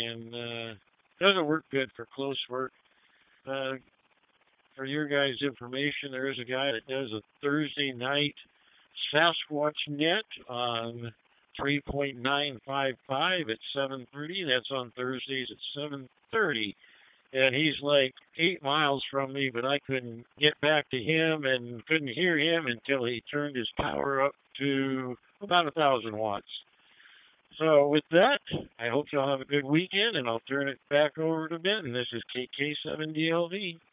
and doesn't work good for close work. Uh, for your guys' information, there is a guy that does a Thursday night Sasquatch Net on 3.955 at 7:30. That's on Thursdays at 7:30. And he's like 8 miles from me, but I couldn't get back to him and couldn't hear him until he turned his power up to about 1,000 watts. So with that, I hope y'all have a good weekend, and I'll turn it back over to Ben. This is KK7DLV.